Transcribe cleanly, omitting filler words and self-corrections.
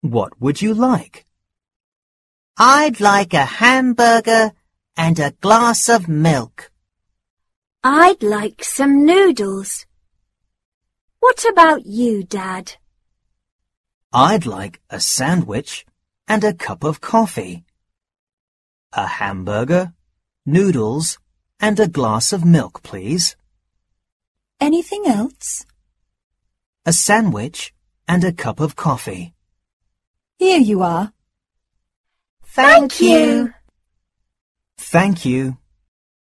What would you like? I'd like a hamburger and a glass of milk. I'd like some noodles. What about you, Dad? I'd like a sandwich and a cup of coffee. A hamburger, noodles, and a glass of milk, please. Anything else? A sandwich and a cup of coffee. Here you are. Thank you. Thank you.